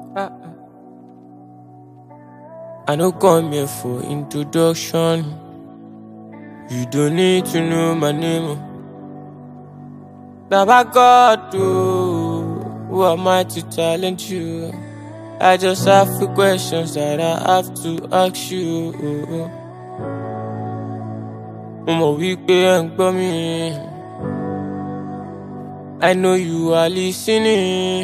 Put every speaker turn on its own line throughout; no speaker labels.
I no come here for introduction. You don't need to know my name. Baba God, who am I to challenge you? I just have few questions that I have to ask you. Mo wí pé ẹ ń gbọ́ mi. I know you are listening.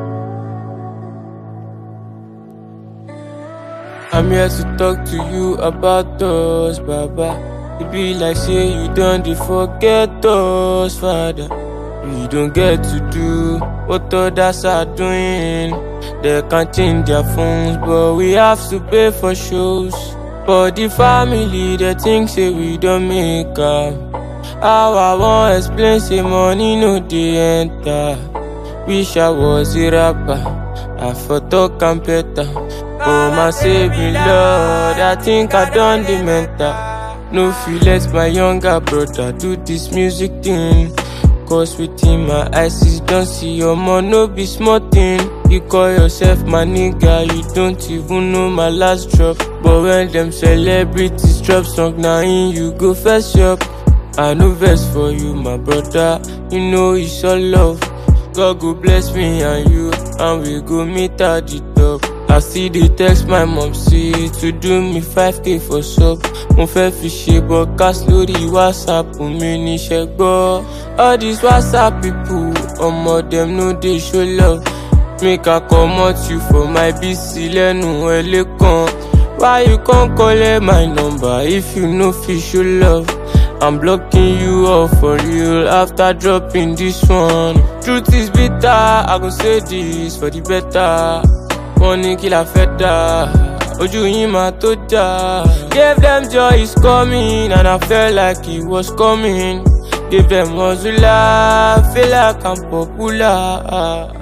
I'm here to talk to you about us, Baba. It be like say you don't forget us, Father. We don't get to do what others are doing. They can't change their phones, but we have to pay for shows. For the family, they think say we don't make up. How I won't explain, say money no dey enter. Wish I was a rapper, I for talk and better. Oh my saving Lord, I think I done the mental. No feel let my younger brother do this music thing. Cause within my eyes is don't see your mom, no be small thing. You call yourself my nigga, you don't even know my last drop. But when them celebrities drop song, now in you go first up. I know verse for you, my brother, you know it's all love. God go bless me and you, and we go meet at the top. I see the text my mom see to do me 5k for sub. Mo fẹ́ fi ṣe broadcast lórí WhatsApp mi ní ṣẹ́gbọ́. All these WhatsApp people, them no dey show love. Make I comot you for my BC lẹ́nu ẹlẹ́kan. Why you can't collect my number if you no fit show love? I'm blocking you off for real after dropping this one. Truth is bitter, I gon' say this for the better. Money kill a feta, ojú yín máa tó jà. Gave them joy is coming and I felt like it was coming. Give them hustler, feel like I'm popular.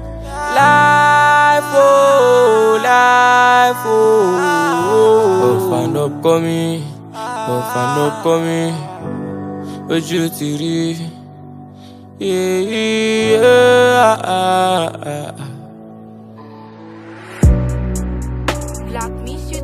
Life oh, life oh. Off and upcoming, off and upcoming. Ojú ti rí, yeah.
Black Miss